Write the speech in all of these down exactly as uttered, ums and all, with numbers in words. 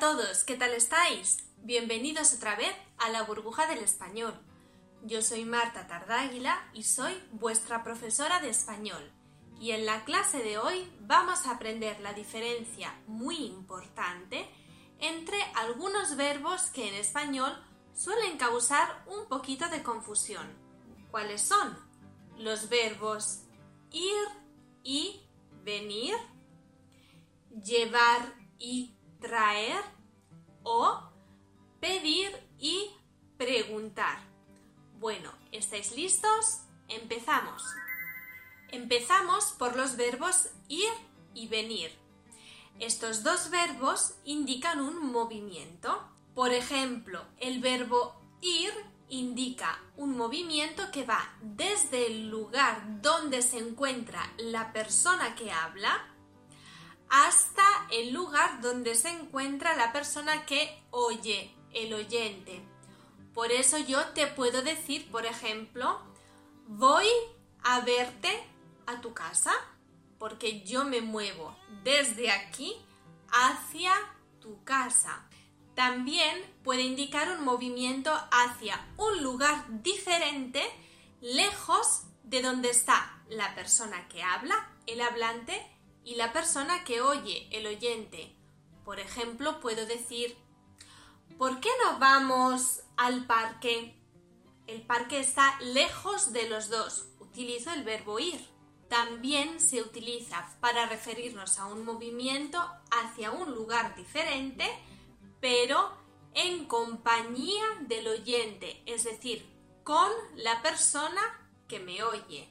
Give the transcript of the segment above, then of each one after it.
todos, ¿qué tal estáis? Bienvenidos otra vez a la burbuja del español. Yo soy Marta Tardáguila y soy vuestra profesora de español. Y en la clase de hoy vamos a aprender la diferencia muy importante entre algunos verbos que en español suelen causar un poquito de confusión. ¿Cuáles son? Los verbos ir y venir, llevar y traer o pedir y preguntar. Bueno, ¿estáis listos? Empezamos. Empezamos por los verbos ir y venir. Estos dos verbos indican un movimiento. Por ejemplo, el verbo ir indica un movimiento que va desde el lugar donde se encuentra la persona que habla hasta el lugar donde se encuentra la persona que oye, el oyente. Por eso yo te puedo decir, por ejemplo, voy a verte a tu casa, porque yo me muevo desde aquí hacia tu casa. También puede indicar un movimiento hacia un lugar diferente, lejos de donde está la persona que habla, el hablante, y la persona que oye, el oyente. Por ejemplo, puedo decir, ¿por qué no vamos al parque? El parque está lejos de los dos. Utilizo el verbo ir. También se utiliza para referirnos a un movimiento hacia un lugar diferente, pero en compañía del oyente, es decir, con la persona que me oye.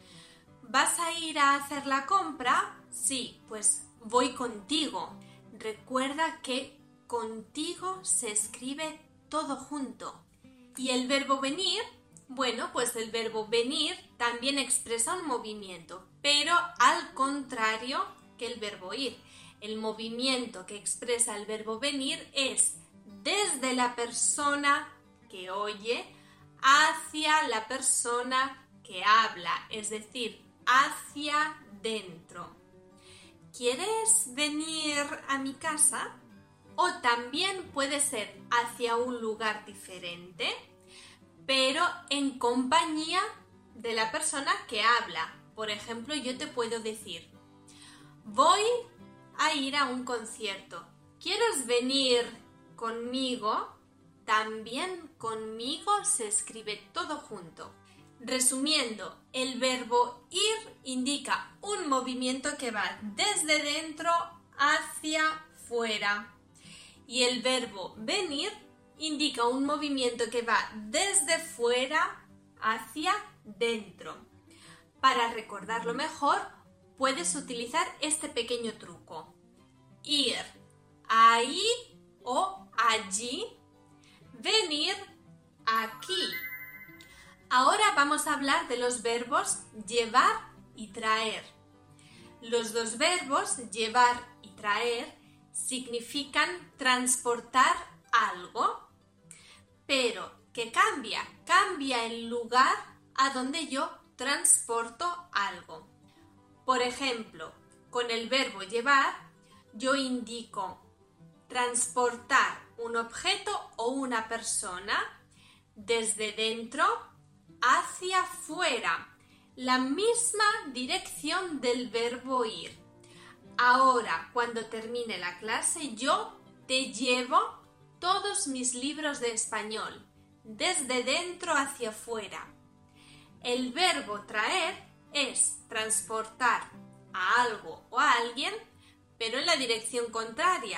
¿Vas a ir a hacer la compra? Sí, pues voy contigo. Recuerda que contigo se escribe todo junto. ¿Y el verbo venir? Bueno, pues el verbo venir también expresa un movimiento, pero al contrario que el verbo ir. El movimiento que expresa el verbo venir es desde la persona que oye hacia la persona que habla, es decir, hacia dentro. ¿Quieres venir a mi casa? O también puede ser hacia un lugar diferente, pero en compañía de la persona que habla. Por ejemplo, yo te puedo decir, voy a ir a un concierto. ¿Quieres venir conmigo? También conmigo se escribe todo junto. Resumiendo, el verbo ir indica un movimiento que va desde dentro hacia fuera. Y el verbo venir indica un movimiento que va desde fuera hacia dentro. Para recordarlo mejor, puedes utilizar este pequeño truco. Ir ahí o allí, venir aquí. Ahora vamos a hablar de los verbos llevar y traer. Los dos verbos llevar y traer significan transportar algo, pero ¿qué cambia? Cambia el lugar a donde yo transporto algo. Por ejemplo, con el verbo llevar, yo indico transportar un objeto o una persona desde dentro hacia fuera, la misma dirección del verbo ir. Ahora, cuando termine la clase, yo te llevo todos mis libros de español, desde dentro hacia fuera. El verbo traer es transportar a algo o a alguien, pero en la dirección contraria,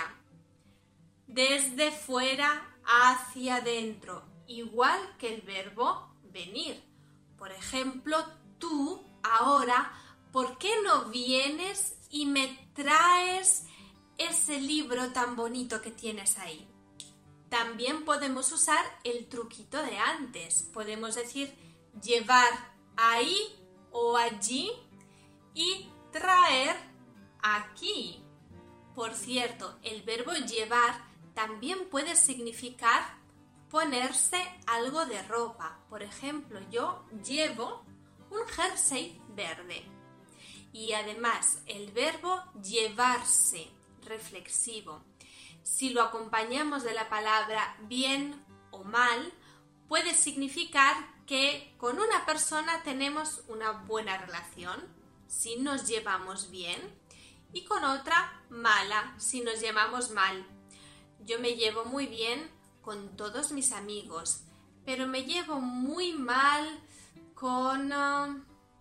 desde fuera hacia dentro, igual que el verbo venir. Por ejemplo, tú ahora, ¿por qué no vienes y me traes ese libro tan bonito que tienes ahí? También podemos usar el truquito de antes. Podemos decir llevar ahí o allí y traer aquí. Por cierto, el verbo llevar también puede significar ponerse algo de ropa. Por ejemplo, yo llevo un jersey verde. Y además el verbo llevarse, reflexivo, si lo acompañamos de la palabra bien o mal, puede significar que con una persona tenemos una buena relación, si nos llevamos bien, y con otra mala, si nos llevamos mal. Yo me llevo muy bien con todos mis amigos, pero me llevo muy mal con, uh,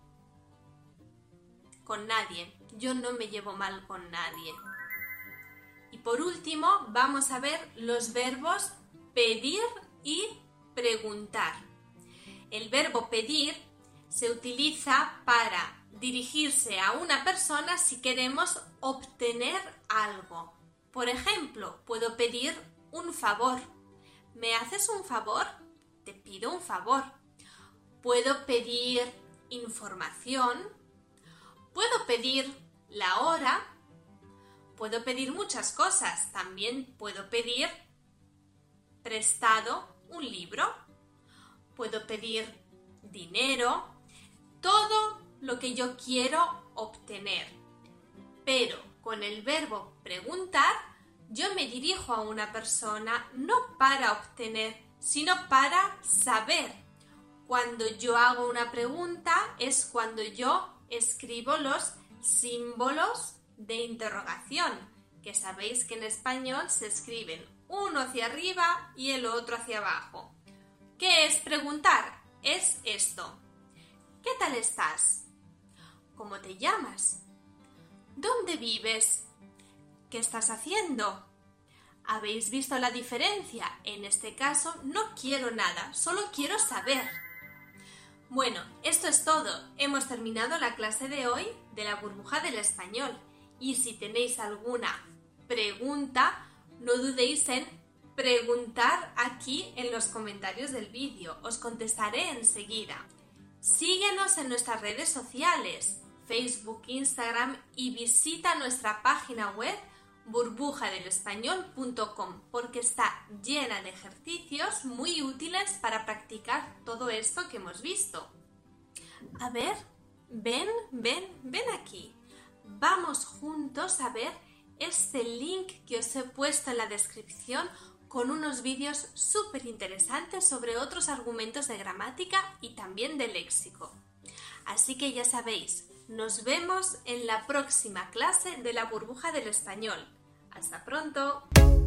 con nadie. Yo no me llevo mal con nadie. Y por último, vamos a ver los verbos pedir y preguntar. El verbo pedir se utiliza para dirigirse a una persona si queremos obtener algo. Por ejemplo, puedo pedir un favor. ¿Me haces un favor? Te pido un favor. Puedo pedir información. Puedo pedir la hora. Puedo pedir muchas cosas. También puedo pedir prestado un libro. Puedo pedir dinero. Todo lo que yo quiero obtener. Pero con el verbo preguntar, yo me dirijo a una persona no para obtener, sino para saber. Cuando yo hago una pregunta es cuando yo escribo los símbolos de interrogación, que sabéis que en español se escriben uno hacia arriba y el otro hacia abajo. ¿Qué es preguntar? Es esto. ¿Qué tal estás? ¿Cómo te llamas? ¿Dónde vives? ¿Qué estás haciendo? ¿Habéis visto la diferencia? En este caso no quiero nada, solo quiero saber. Bueno, esto es todo. Hemos terminado la clase de hoy de la burbuja del español. Y si tenéis alguna pregunta, no dudéis en preguntar aquí en los comentarios del vídeo. Os contestaré enseguida. Síguenos en nuestras redes sociales, Facebook, Instagram, y visita nuestra página web burbuja del español punto com porque está llena de ejercicios muy útiles para practicar todo esto que hemos visto. A ver, ven, ven, ven aquí. Vamos juntos a ver este link que os he puesto en la descripción con unos vídeos súper interesantes sobre otros argumentos de gramática y también de léxico. Así que ya sabéis, nos vemos en la próxima clase de la burbuja del español. ¡Hasta pronto!